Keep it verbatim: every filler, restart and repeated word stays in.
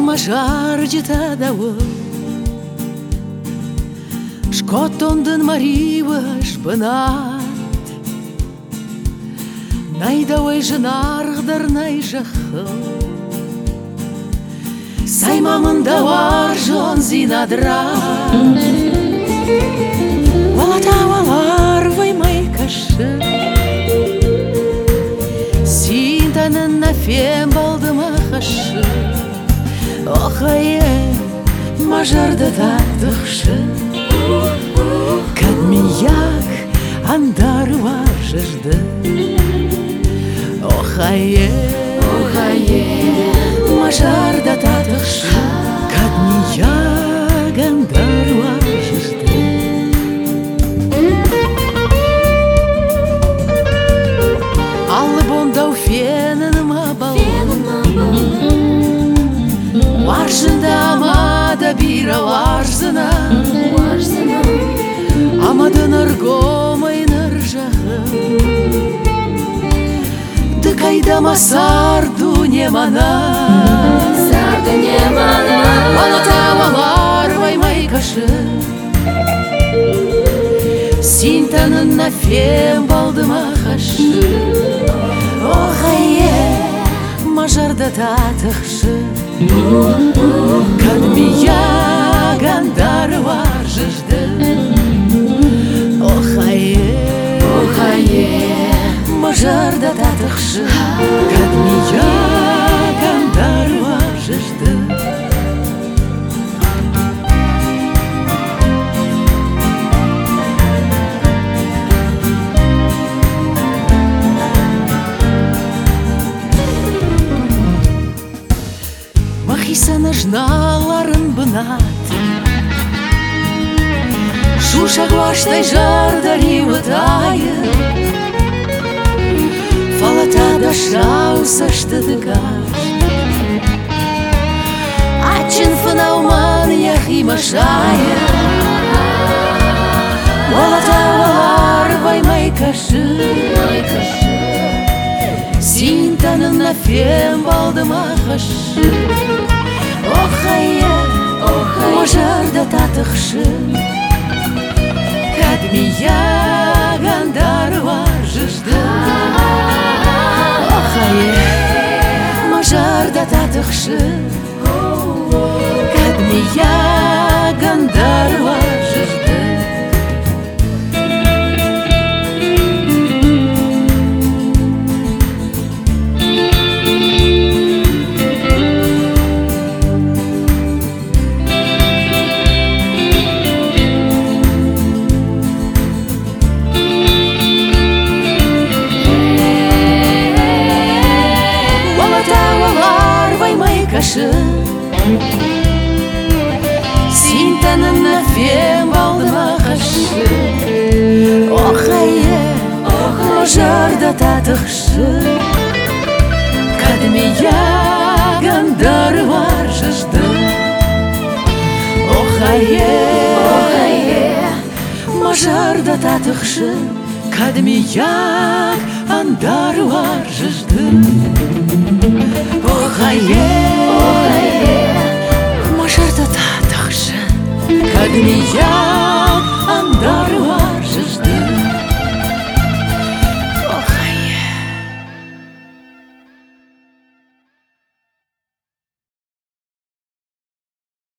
мажар жетадауы Шкотондын мариваш бынат Найдауай жынарғдар найжақы Саймамында вар жон зинадырат Валатавалар ваймай кашы Синтанын нафем балдыма хашы Охае мажарды татықшы Кадмияк андары var жырды Охае, охае мажарды татықшы Кадмияк андары var жырды Аллы бондау фенінің абалы Варжында амада бира варжына Амадын ыргомайныр жағы Дыкайдама сарду немана Сарду немана Валатавалар ваймай кашы Синтанын нафем балдыма хашы Охае мажарда татықшы Кадмияк андары var жыжды Охае, охае мажарда татықшы Кадмияк андары var жыжды Махисаны жналарын бынат Шушақ ваштай жардари вытайы Фалатада шаусашты дыгаш Ачин фынауман яхи машайы Валатавалар ваймай кашы Синтанын нафем балдыма хашы Охае, мажарда татықшы Кадмияк андары var жыжды Охае, мажарда татықшы Кадмияк андары var жыжды Синтанын нафем балдыма хашы Охае, мажарда татықшы Кадмияк андары var жыжды Охае, мажарда татықшы Кадмияк андары var жыжды Охае, мажарда татықшы Кадмияк